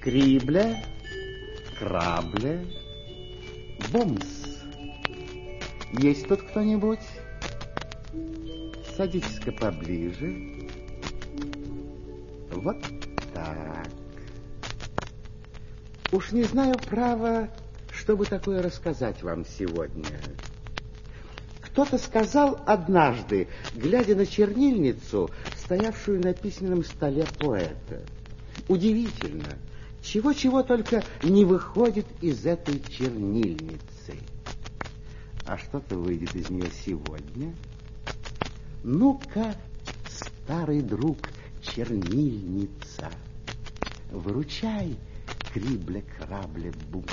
Крибле, крабле, бумс. Есть тут кто-нибудь? Садитесь-ка поближе. Вот так. Уж не знаю, право, чтобы такое рассказать вам сегодня. Кто-то сказал однажды, глядя на чернильницу, стоявшую на письменном столе поэта: удивительно, чего-чего только не выходит из этой чернильницы. А что-то выйдет из нее сегодня. Ну-ка, старый друг, чернильница, выручай, крибле, крабле, бумс.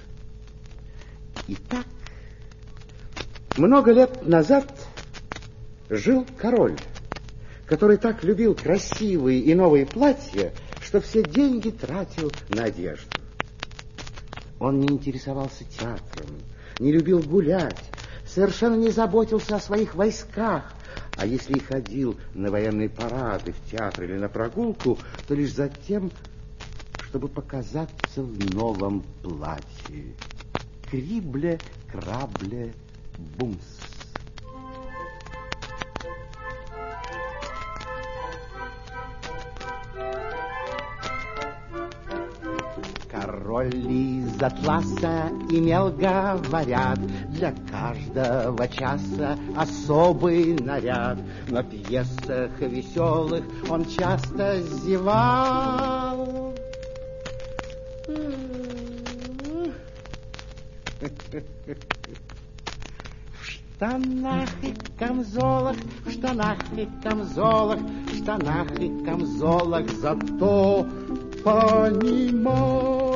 Итак, много лет назад жил король, который так любил красивые и новые платья, что все деньги тратил на одежду. Он не интересовался театром, не любил гулять, совершенно не заботился о своих войсках, а если и ходил на военные парады, в театр или на прогулку, то лишь за тем, чтобы показаться в новом платье. Крибле, крабле, бумс. Король из атласа имел, говорят, для каждого часа особый наряд. На пьесах веселых он часто зевал. В штанах и камзолах, в штанах и камзолах, в штанах и камзолах, зато понимал.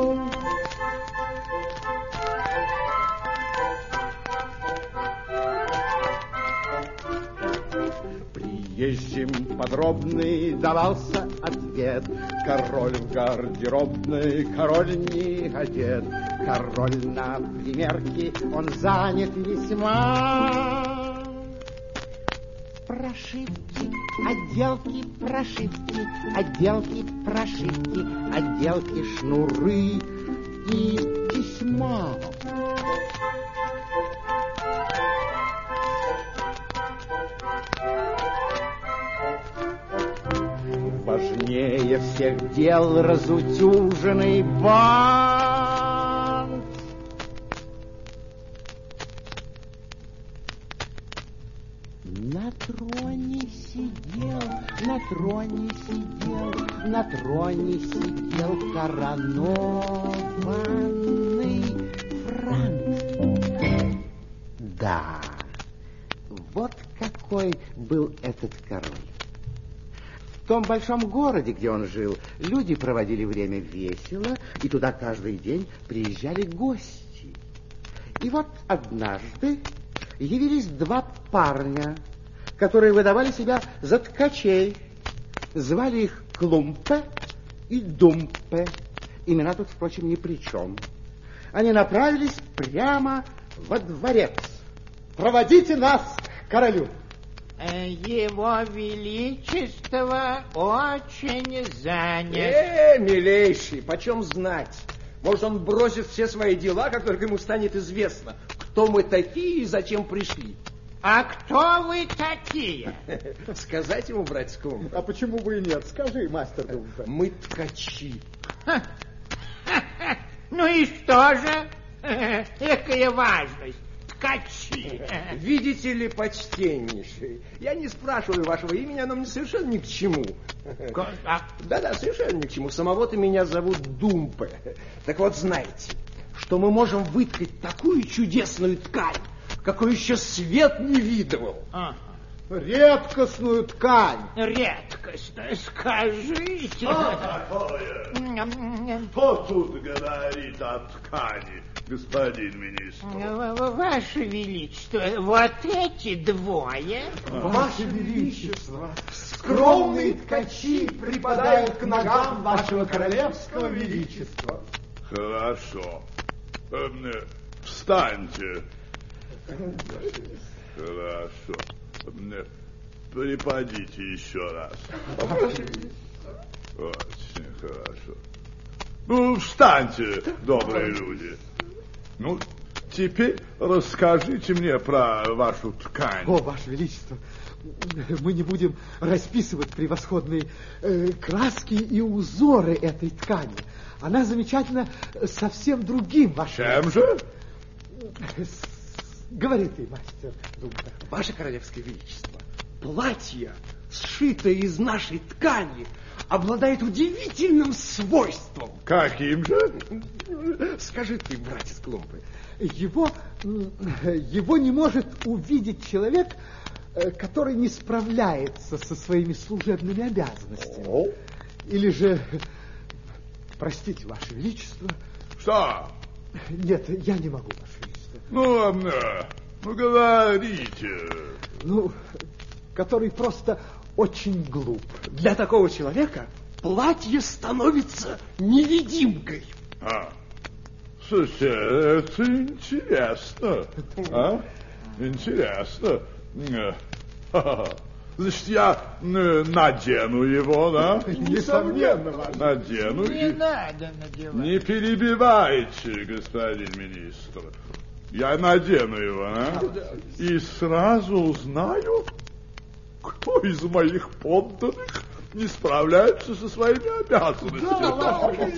Приезжим подробный давался ответ. Король в гардеробной, король не одет. Король на примерке, он занят весьма. Прошивки, отделки, прошивки, отделки, прошивки, отделки, шнуры и тесьма. Важнее всех дел разутюженный бант. На троне сидел, на троне сидел, на троне сидел коронованный Франк. Да, вот какой был этот король. В том большом городе, где он жил, люди проводили время весело, и туда каждый день приезжали гости. И вот однажды явились два парня, которые выдавали себя за ткачей. Звали их Клумпе и Думпе. Имена тут, впрочем, ни при чем. Они направились прямо во дворец. Проводите нас к королю. Его Величество очень занят. Милейший, почем знать? Может, он бросит все свои дела, как только ему станет известно, кто мы такие и зачем пришли. А кто вы такие? Сказать ему, братец Клумп? А почему бы и нет? Скажи, мастер Думпе. Мы ткачи. Ну и что же? Какая важность. Ткачи. Видите ли, почтеннейший, я не спрашиваю вашего имени, оно мне совершенно ни к чему. Да-да, совершенно ни к чему. Самого-то меня зовут Думпе. Так вот, знаете, что мы можем выткать такую чудесную ткань, какой еще свет не видывал. Редкостную ткань. Редкостную, скажите. Что такое? Кто тут говорит о ткани, господин министр? Ваше Величество, вот эти двое. Ваше Величество, скромные ткачи припадают к ногам вашего королевского величества. Хорошо. Встаньте. Хорошо. Припадите еще раз. Очень хорошо. Встаньте, добрые люди. Ну, теперь расскажите мне про вашу ткань. О, Ваше Величество, мы не будем расписывать превосходные краски и узоры этой ткани. Она замечательна совсем другим, Ваше Величество. Чем же? Говори ты, мастер Думпер. Ваше Королевское Величество, платье, сшитое из нашей ткани, обладает удивительным свойством. Каким же? Скажи ты, братец Клумпы. Его не может увидеть человек, который не справляется со своими служебными обязанностями. Или же, простите, Ваше Величество. Что? Нет, я не могу, Ваше Величество. Ну, говорите. Ну, который просто очень глуп. Для такого человека платье становится невидимкой. Слушайте, это интересно. Интересно. Значит, я надену его, да? Несомненно, Ваше. Надену. Не надо надевать. Не перебивайте, господин министр. Я надену его, и сразу узнаю, кто из моих подданных не справляется со своими обязанностями.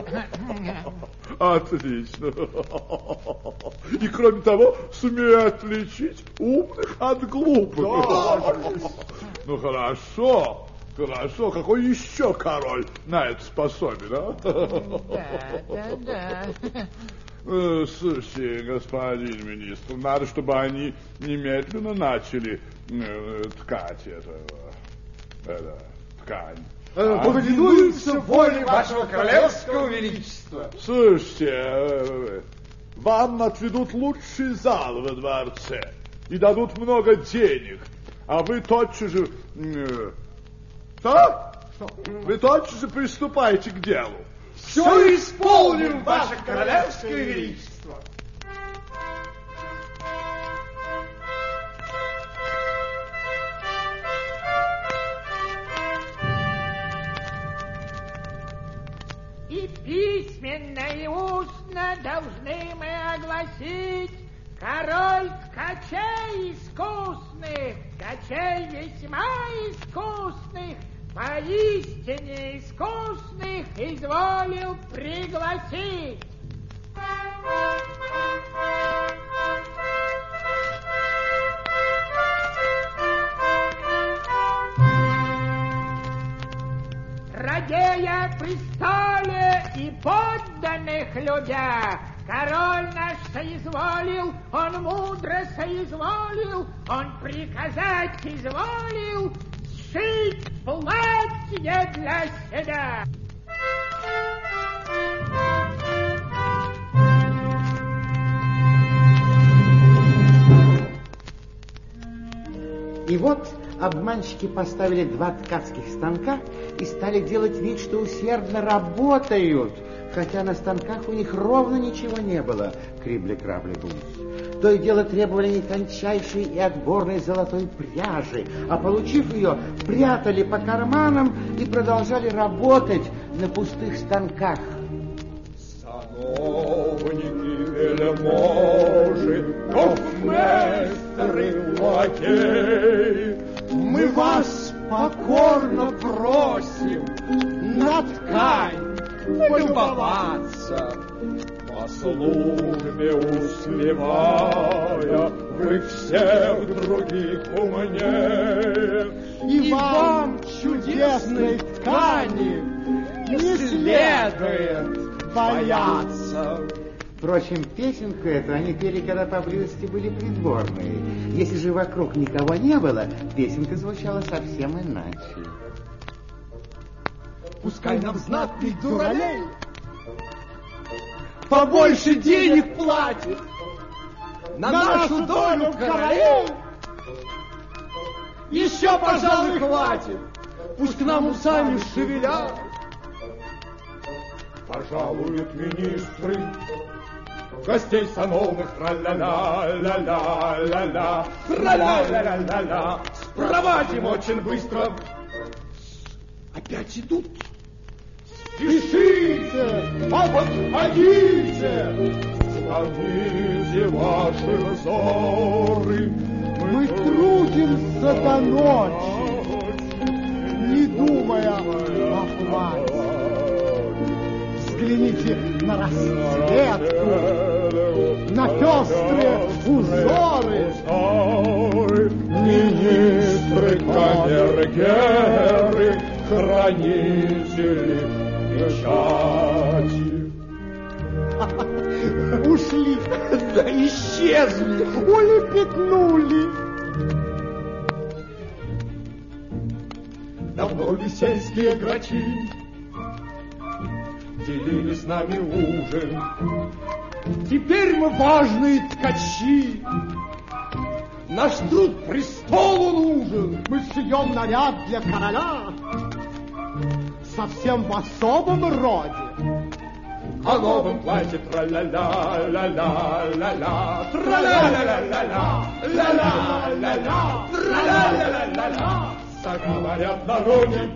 Отлично. И кроме того, сумею отличить умных от глупых. Ну хорошо. Хорошо, какой еще король на это способен, Да. Слушайте, господин министр, надо, чтобы они немедленно начали ткать эту ткань. Повинуемся воле Вашего Королевского Величества. Слушайте, вам отведут лучший зал во дворце и дадут много денег, а вы тотчас же... Что? Вы тотчас же приступаете к делу. Все исполним, Ваше Королевское Величество. И письменно и устно должны мы огласить: король ткачей искусных, ткачей весьма искусных, поистине искусных изволил пригласить. Радея престоле и подданных людях, король наш соизволил, он мудро соизволил, он приказать изволил сшить платье для себя. И вот обманщики поставили 2 ткацких станка и стали делать вид, что усердно работают, хотя на станках у них ровно ничего не было. Крибли-крабли-бумс. То и дело требовали тончайшей и отборной золотой пряжи, а получив ее, прятали по карманам и продолжали работать на пустых станках. Сановники, вельможи, гофмейстеры, лакеи, мы вас покорно просим на ткань полюбоваться. По службе услевая, вы всех других умнее, и вам чудесной ткани не следует бояться. Впрочем, песенку эту они пели, когда поблизости были придворные. Если же вокруг никого не было, песенка звучала совсем иначе. Пускай нам знатный дуралей побольше денег платит на нашу долю королей. Еще, пожалуй, хватит, пусть к нам усами шевелят. Пожалуют министры гостей сановных, тра-ля-ля-ля-ля-ля-ля, тра-ля-ля-ля-ля-ля, спровадим очень быстро. Опять идут. Спешите, подходите, склоните ваши взоры. Мы трудимся до ночи, не думая о хвате. Взгляните на расцветку, на пестрые узоры. Министры, камергеры, хранители печати. Ушли, да исчезли, улепетнули. Давно ли сельские грачи делили с нами ужин? Теперь мы важные ткачи. Наш труд престолу нужен. Мы шьем наряд для короля, совсем в особом роде. О новом платье тра-ля-ля, ля-ля-ля-ля, тра-ля-ля-ля-ля, ля-ля-ля-ля, тра-ля-ля-ля-ля, заговорят народе.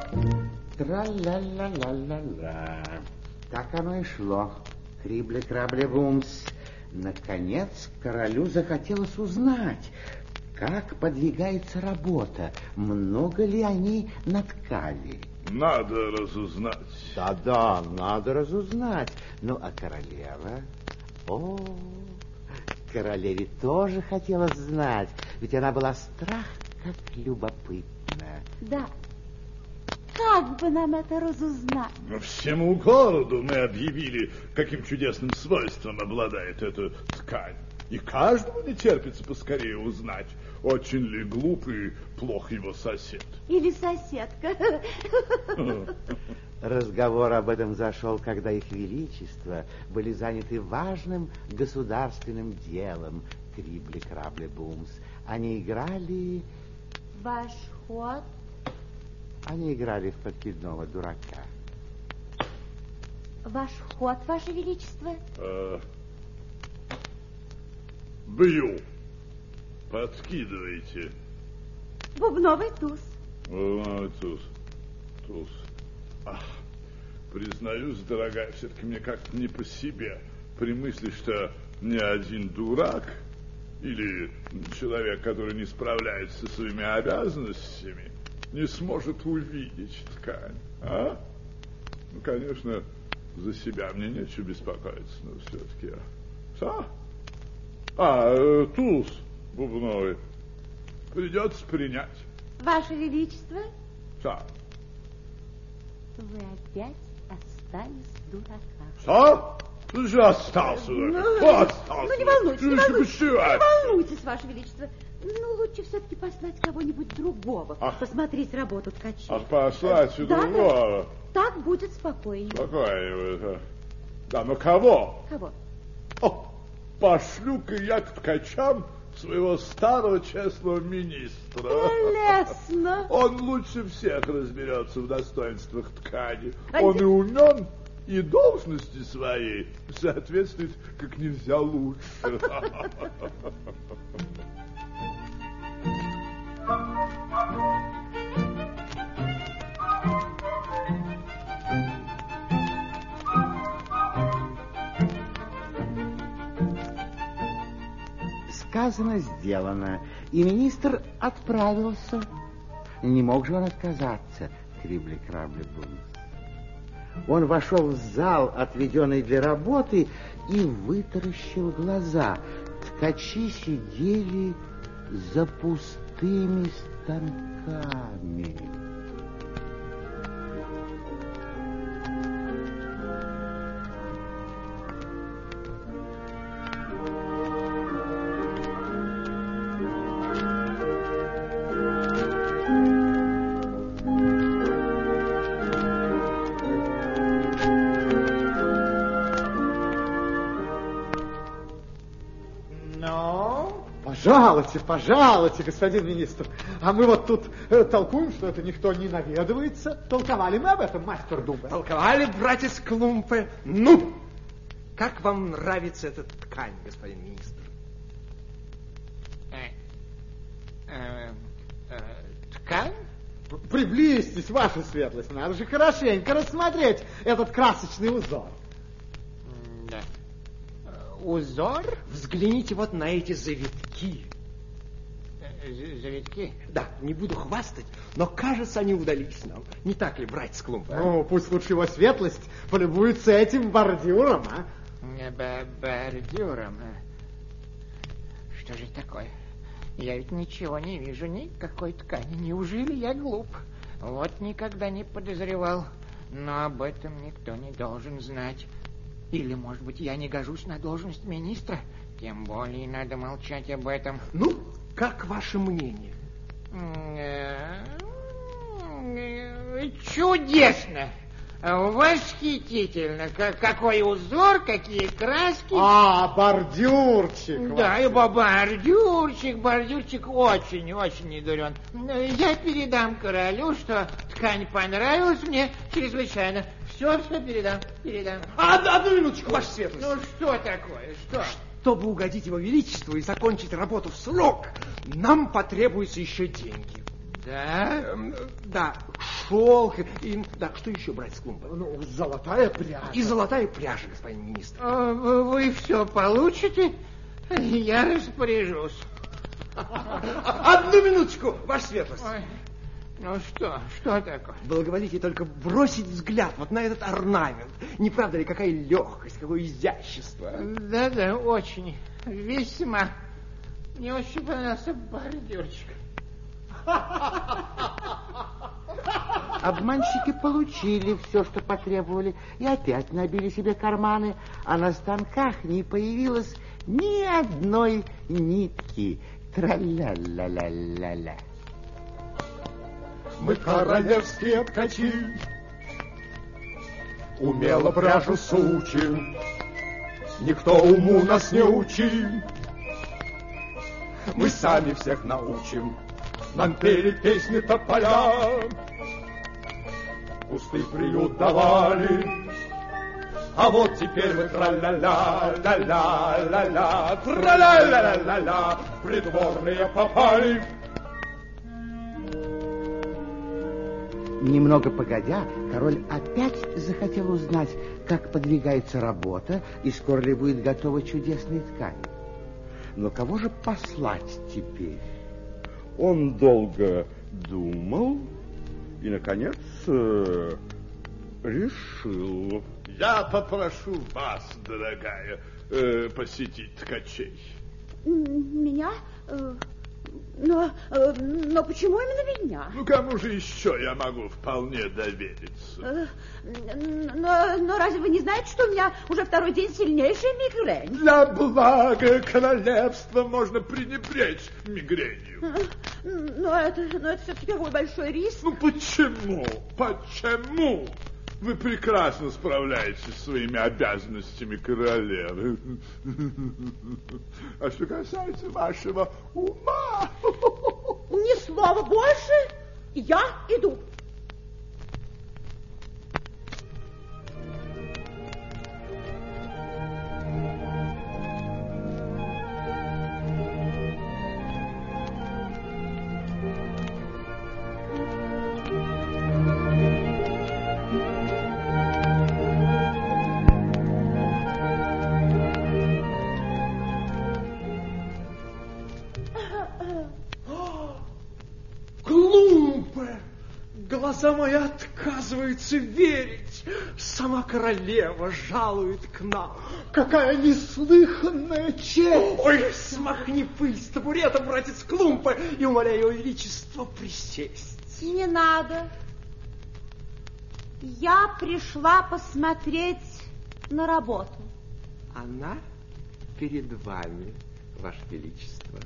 Тра-ля-ля-ля-ля-ля. Так оно и шло. Крибли-крабли-бумс. Наконец королю захотелось узнать, как подвигается работа, много ли они наткали. Надо разузнать. Да-да, надо разузнать. Ну, а королева? О, королеве тоже хотелось знать, ведь она была страх как любопытна. Да. Как бы нам это разузнать? Всему городу мы объявили, каким чудесным свойством обладает эта ткань. И каждому не терпится поскорее узнать, очень ли глуп и плох его сосед. Или соседка. Разговор об этом зашел, когда их величество были заняты важным государственным делом. Крибли-крабли-бумс. Они играли... Ваш ход? Они играли в подкидного дурака. Ваш ход, Ваше Величество? Бью. Подкидывайте. Бубновый туз. Бубновый туз. Туз. Ах, признаюсь, дорогая, все-таки мне как-то не по себе при мысли, что ни один дурак или человек, который не справляется со своими обязанностями, не сможет увидеть ткань. А? Ну, конечно, за себя мне нечего беспокоиться, но все-таки... туз бубновый придется принять. Ваше Величество? Что? Вы опять остались дураком. Что? Ты же остался дураком. Ну, не волнуйтесь, Ваше Величество. Ну, лучше все-таки послать кого-нибудь другого, посмотреть работу ткачей. Послать другого? Да. Так будет спокойнее. Спокойнее. Да, но кого? Кого? Пошлю-ка я к ткачам своего старого честного министра. Прелестно. Он лучше всех разберется в достоинствах ткани. Он и умен, и должности своей соответствует как нельзя лучше. Сказано, сделано, и министр отправился. Не мог же он отказаться, Крибли-крабли-бумс. Он вошел в зал, отведенный для работы, и вытаращил глаза. Ткачи сидели за пустыми станками. Пожалуйте, господин министр. А мы вот тут толкуем, что это никто не наведывается. Толковали мы об этом, мастер Дубе? Толковали, братец Клумпе. Ну, как вам нравится эта ткань, господин министр? Ткань? Приблизьтесь, ваша светлость, надо же хорошенько рассмотреть этот красочный узор. Да. Узор? Взгляните вот на эти завитки. Завитки? Да, не буду хвастать, но, кажется, они удались нам. Не так ли, братец Клумп? Ну, пусть лучше его светлость полюбуется этим бордюром, а? Бордюром? Что же такое? Я ведь ничего не вижу, никакой ткани. Неужели я глуп? Вот никогда не подозревал. Но об этом никто не должен знать. Или, может быть, я не гожусь на должность министра? Тем более надо молчать об этом. Ну, как ваше мнение? Чудесно! Восхитительно! Какой узор, какие краски! Бордюрчик! Да, и бордюрчик очень не дурен. Я передам королю, что ткань понравилась мне чрезвычайно. Все передам. Одну минуточку, ваша светлость. Ну, что такое, что? Чтобы угодить его величеству и закончить работу в срок, нам потребуются еще деньги. Да? Да, шелк и... Да, что еще, братец Клумп? Ну, золотая пряжа. И золотая пряжа, господин министр. Вы все получите? Я распоряжусь. Одну минуточку, ваша светлость. Ой. Ну что такое? Благоволите только бросить взгляд вот на этот орнамент. Не правда ли, какая легкость, какое изящество? Да, очень, весьма. Мне очень понравился бордюрчик. Обманщики получили все, что потребовали, и опять набили себе карманы, а на станках не появилось ни одной нитки. Тра-ля-ля-ля-ля-ля. Мы королевские ткачи, умело пряжу сучим, никто уму нас не учил. Мы сами всех научим, нам пели песни тополя, пустый приют давали, а вот теперь мы тра-ля-ля, ля-ля-ля-ля, тра-ля-ля-ля-ля, придворные попали. Немного погодя, король опять захотел узнать, как подвигается работа и скоро ли будет готова чудесная ткань. Но кого же послать теперь? Он долго думал и, наконец, решил. Я попрошу вас, дорогая, посетить ткачей. Меня? Но почему именно меня? Ну, кому же еще я могу вполне довериться? Но разве вы не знаете, что у меня уже второй день сильнейшая мигрень? Для блага королевства можно пренебречь мигренью. Но это все-таки такой большой риск. Ну, почему? Почему? Вы прекрасно справляетесь со своими обязанностями королевы. А что касается вашего ума... Ни слова больше, я иду. Глаза мои отказываются верить. Сама королева жалует к нам. Какая неслыханная честь! Ой, смахни пыль с табурета, братец Клумпа, и умоляю его величество присесть. Не надо. Я пришла посмотреть на работу. Она перед вами, ваше величество.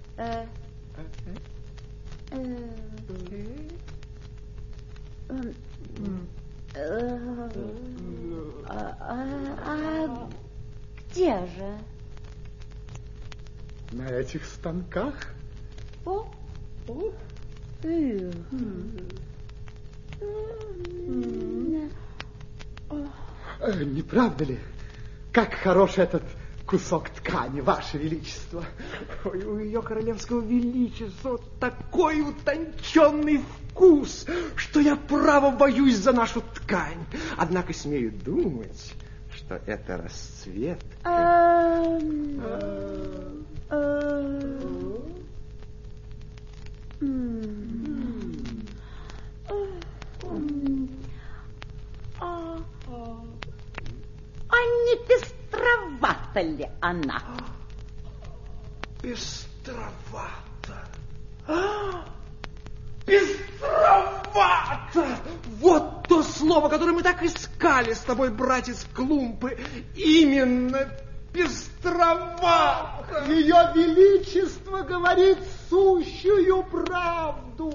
Где же? На этих станках? Не правда ли? Как хорош этот кусок ткани, Ваше Величество. Ой, у ее королевского величества такой утонченный вкус, что я право боюсь за нашу ткань. Однако смею думать, что это расцветка. А не пестровата ли она? Пестровато. Пестровато! Вот то слово, которое мы так искали с тобой, братец Клумпы. Именно пестровато. Ее Величество говорит сущую правду.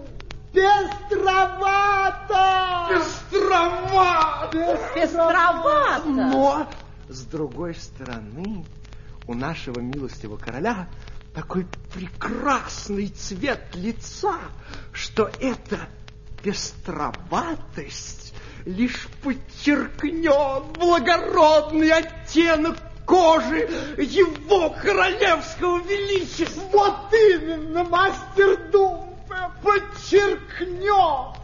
Пестровато! Пестровато! Пестровато! Но, с другой стороны, у нашего милостивого короля такой прекрасный цвет лица, что эта пестроватость лишь подчеркнет благородный оттенок кожи его королевского величества. Вот именно, мастер Думпе, подчеркнет.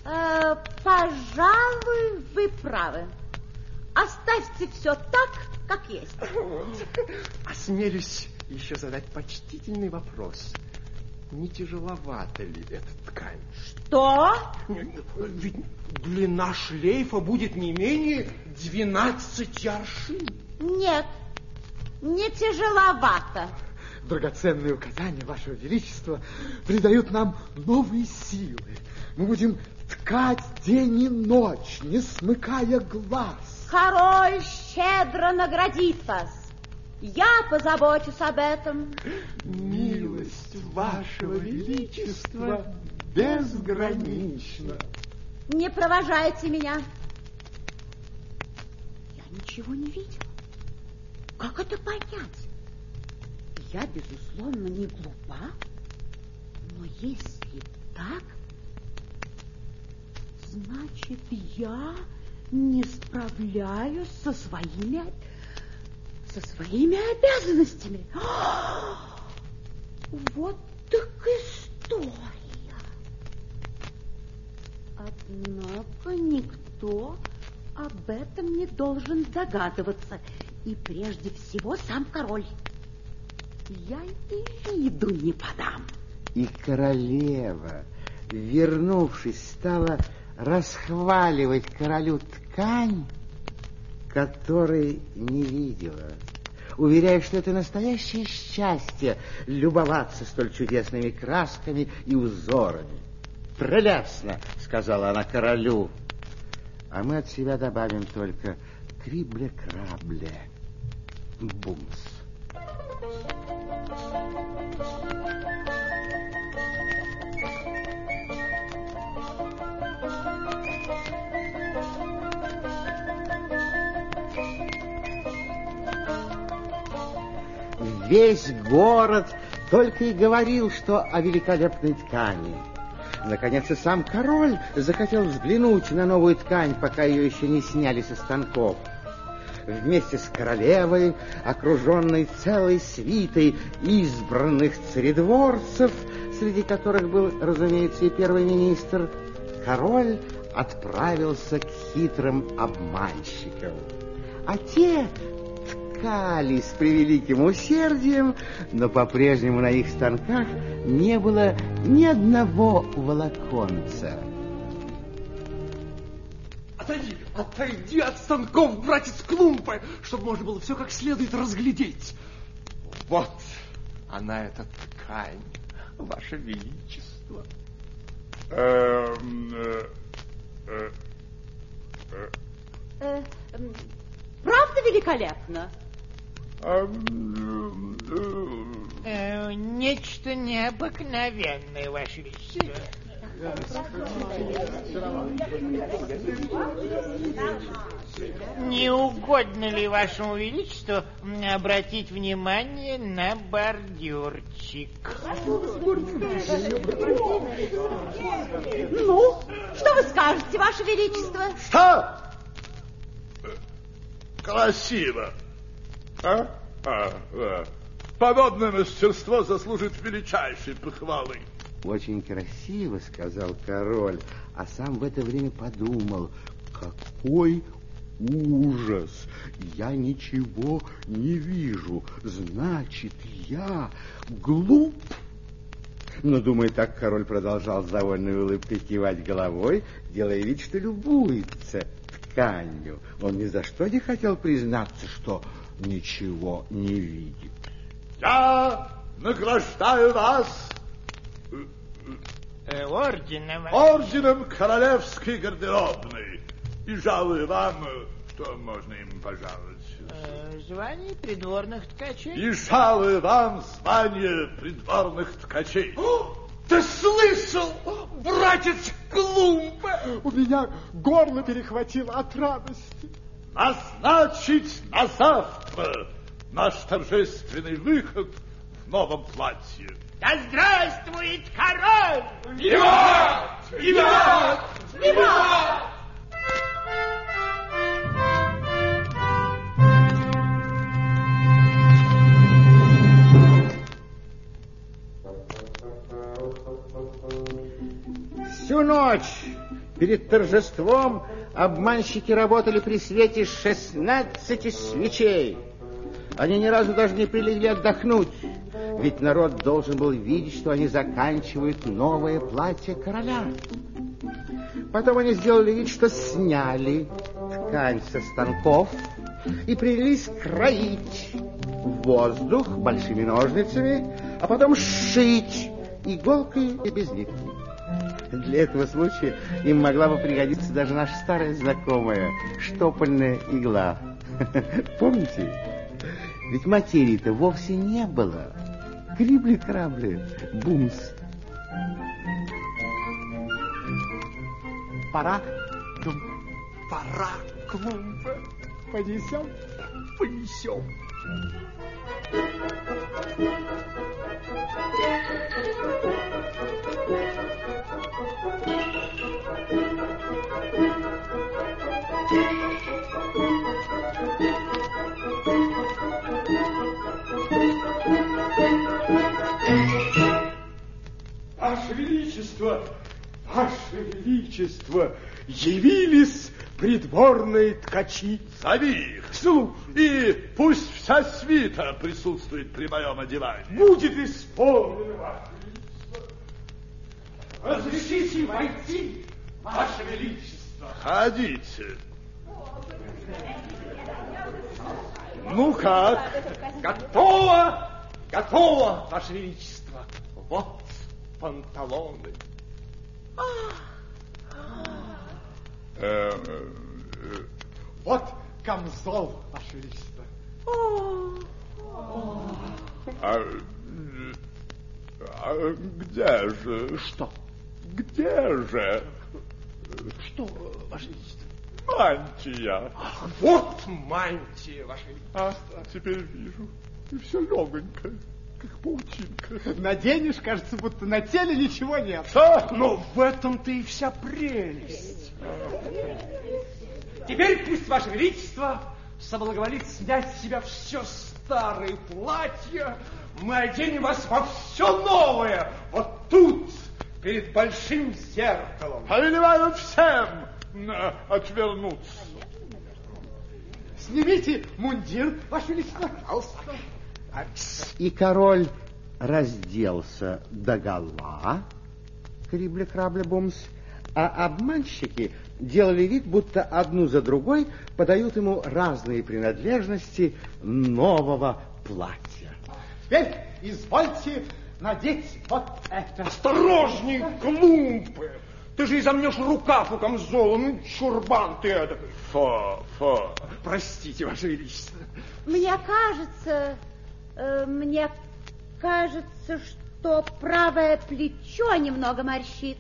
Пожалуй, вы правы. Оставьте все так, как есть. Осмелюсь еще задать почтительный вопрос. Не тяжеловата ли эта ткань? Что? Ведь длина шлейфа будет не менее 12 аршин. Нет, не тяжеловато. Драгоценные указания Вашего Величества придают нам новые силы. Мы будем ткать день и ночь, не смыкая глаз. Король щедро наградит вас. Я позабочусь об этом. Милость Вашего Величества безгранична. Не провожайте меня. Я ничего не видела. Как это понять? Я, безусловно, не глупа, но если так, значит, я не справляюсь со своими обязанностями. Вот так история. Однако никто об этом не должен догадываться. И прежде всего сам король. Я и виду не подам. И королева, вернувшись, стала расхваливать королю ткань, которой не видела, уверяя, что это настоящее счастье любоваться столь чудесными красками и узорами. «Прелестно!» — сказала она королю. А мы от себя добавим только крибле-крабле. Бумс. Весь город только и говорил, что о великолепной ткани. Наконец и сам король захотел взглянуть на новую ткань, пока ее еще не сняли со станков. Вместе с королевой, окруженной целой свитой избранных царедворцев, среди которых был, разумеется, и первый министр, король отправился к хитрым обманщикам. А те ткали с превеликим усердием, но по-прежнему на их станках не было ни одного волоконца. Отойди от станков, братец Клумпы, чтобы можно было все как следует разглядеть. Вот она, эта ткань, Ваше Величество. Правда великолепно? Нечто необыкновенное, Ваше Величество. Не угодно ли Вашему Величеству обратить внимание на бордюрчик? Ну, что вы скажете, Ваше Величество? Что? Красиво. А? Подобное мастерство заслужит величайшей похвалы. Очень красиво, сказал король, а сам в это время подумал, какой ужас! Я ничего не вижу, значит, я глуп. Но, думая так, король продолжал с довольной улыбкой кивать головой, делая вид, что любуется тканью. Он ни за что не хотел признаться, что ничего не видит. Я награждаю вас орденом королевской гардеробной и жалую вам, что можно им пожаловать. Звание придворных ткачей. И жалую вам звание придворных ткачей. Ты слышал, братец Клумб? У меня горло перехватило от радости. Назначить на завтра наш торжественный выход в новом платье. Да здравствует король! Виват! Виват! Виват! Всю ночь перед торжеством обманщики работали при свете 16 свечей. Они ни разу даже не прилегли отдохнуть, ведь народ должен был видеть, что они заканчивают новое платье короля. Потом они сделали вид, что сняли ткань со станков и принялись кроить в воздух большими ножницами, а потом сшить иголкой и без нитки. Для этого случая им могла бы пригодиться даже наша старая знакомая штопольная игла. Помните? Ведь материи-то вовсе не было. Крибли-крабли, бумс. Пора, Пора, Клумб. понесем. Понесем. Ваше Величество, Ваше Величество, явились придворные ткачи. Зови их. Слушай, И пусть вся свита присутствует при моем одевании. будет исполнено, Ваше Величество. Разрешите войти, Ваше Величество. Ходите. Ну как? Готово! Готово, Ваше Величество. Вот панталоны. Вот камзол, Ваше Величество. Где же? Что? Где же Что, Ваше Величество? мантия? Вот мантия, Ваше Величество. А теперь вижу. И все легонько, как паутинка. Наденешь, кажется, будто на теле ничего нет. Но в этом-то и вся прелесть. Теперь пусть Ваше Величество соблаговолит снять с себя все старые платья. Мы оденем вас во все новое. Вот тут, перед большим зеркалом. Повелеваю всем отвернуться. Снимите мундир, Ваше Величество. И король разделся догола, крибли-крабли-бумс, а обманщики делали вид, будто одну за другой подают ему разные принадлежности нового платья. Теперь извольте надеть вот это. Осторожней, Клумб! Ты же изомнешь рукав у камзола. Ну, чурбан ты эдакой. Фу. Простите, Ваше Величество. Мне кажется, что правое плечо немного морщит.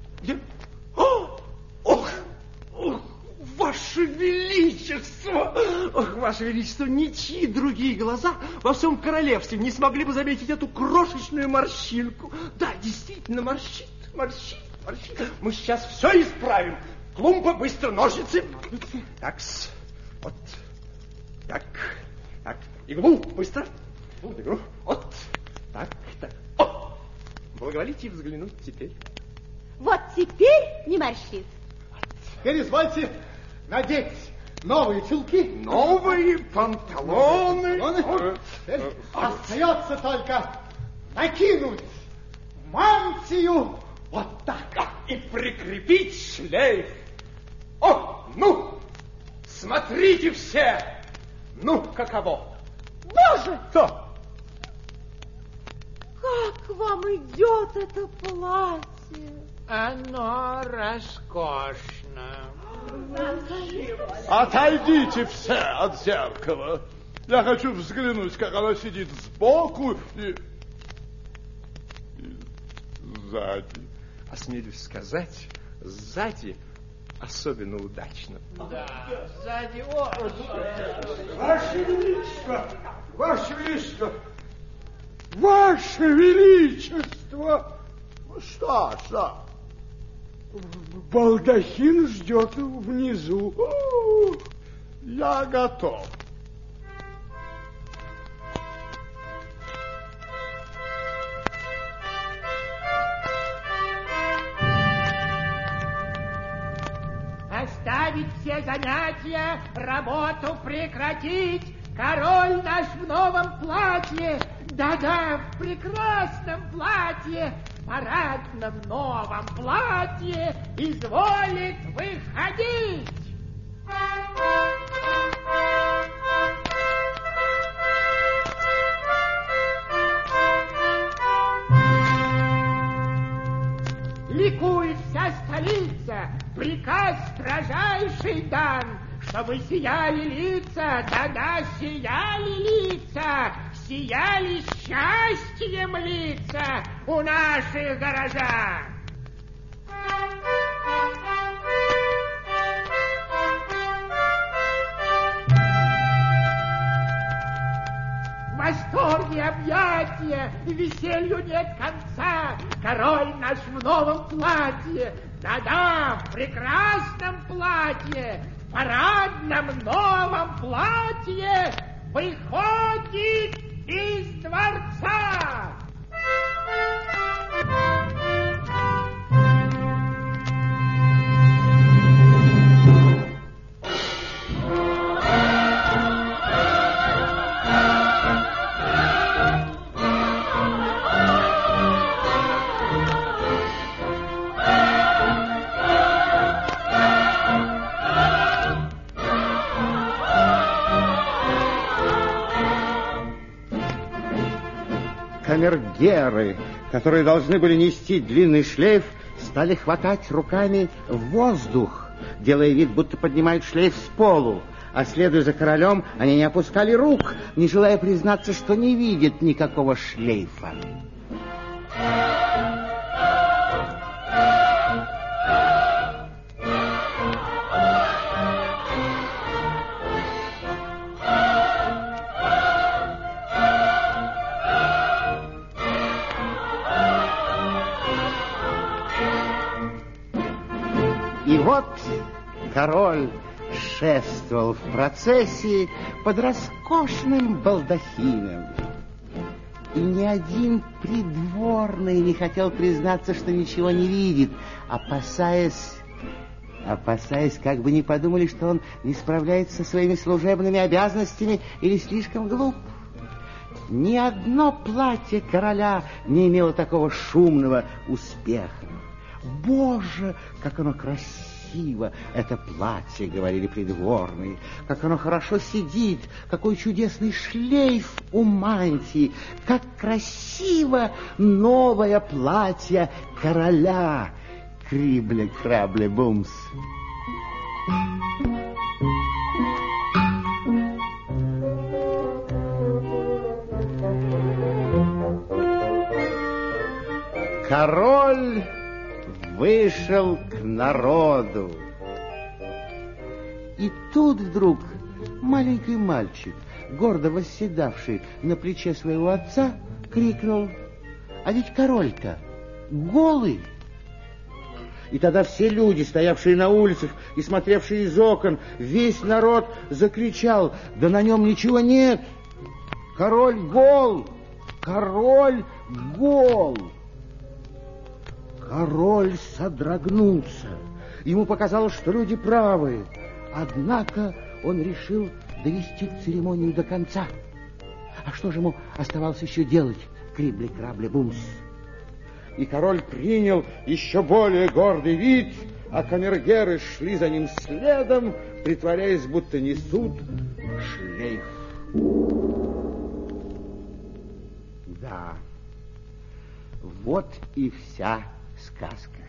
Ох, Ваше Величество! Ох, Ваше Величество, ничьи другие глаза во всем королевстве не смогли бы заметить эту крошечную морщинку. Да, действительно, морщит. Мы сейчас все исправим. Клумба, быстро ножницы. Такс, вот так. Так, иглу, быстро. Иглу. Вот. Так, так. О! Благоволите взглянуть теперь. Вот теперь не морщит. Теперь извольте надеть новые чулки. Новые панталоны. Теперь остается только накинуть мантию вот так. И прикрепить шлейф. О, ну, смотрите все. Ну, каково? Боже! Что? Как вам идет это платье? Оно роскошно. Отойдите все от зеркала. Я хочу взглянуть, как оно сидит сбоку и сзади. Осмелюсь сказать, сзади особенно удачно. Да, сзади очень. Ваше Величество! Ваше Величество! Ваше Величество! Что? Балдахин ждет внизу. Я готов. Оставить все занятия, работу прекратить. Король наш в новом платье, да-да, в прекрасном платье, парадном новом платье, изволит выходить. Ликует вся столица, приказ строжайший дан, чтобы сияли лица, да-да, сияли лица, сияли счастьем лица у наших горожан. В восторге объятия, веселью нет конца, король наш в новом платье, да-да, в прекрасном платье, в парадном новом платье выходит из дворца. Камергеры, которые должны были нести длинный шлейф, стали хватать руками в воздух, делая вид, будто поднимают шлейф с полу. А следуя за королем, они не опускали рук, не желая признаться, что не видят никакого шлейфа. И вот король шествовал в процессии под роскошным балдахином. И ни один придворный не хотел признаться, что ничего не видит, опасаясь, как бы не подумали, что он не справляется со своими служебными обязанностями или слишком глуп. Ни одно платье короля не имело такого шумного успеха. Боже, как оно красиво, это платье, говорили придворные, как оно хорошо сидит, какой чудесный шлейф у мантии, как красиво новое платье короля. Крибле-крабле-бумс. Король вышел к народу. И тут вдруг маленький мальчик, гордо восседавший на плече своего отца, крикнул: «А ведь король-то голый!» И тогда все люди, стоявшие на улицах и смотревшие из окон, весь народ закричал: да на нем ничего нет! Король гол! Король гол! Король содрогнулся. Ему показалось, что люди правы. Однако он решил довести церемонию до конца. А что же ему оставалось еще делать, Крибли-Крабли-Бумс? И король принял еще более гордый вид, а камергеры шли за ним следом, притворяясь, будто несут шлейф. Да, вот и вся сказка.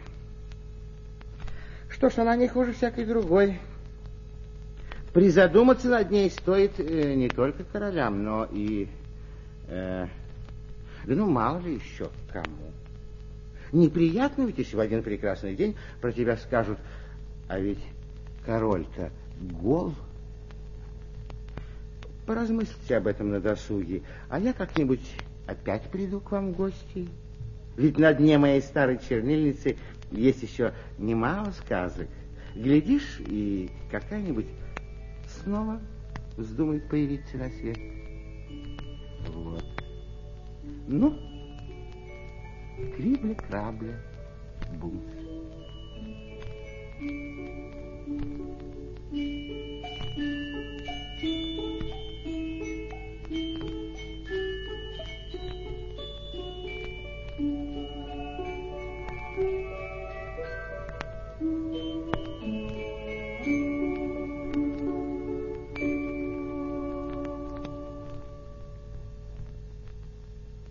Что ж, она не хуже всякой другой. Призадуматься над ней стоит не только королям, но и... мало ли еще кому. Неприятно ведь, если в один прекрасный день про тебя скажут: а ведь король-то гол. Поразмыслите об этом на досуге, а я как-нибудь опять приду к вам в гости. Ведь на дне моей старой чернильницы есть еще немало сказок. Глядишь, и какая-нибудь снова вздумает появиться на свет. Вот. Ну, Крибли-Крабли-Бумс.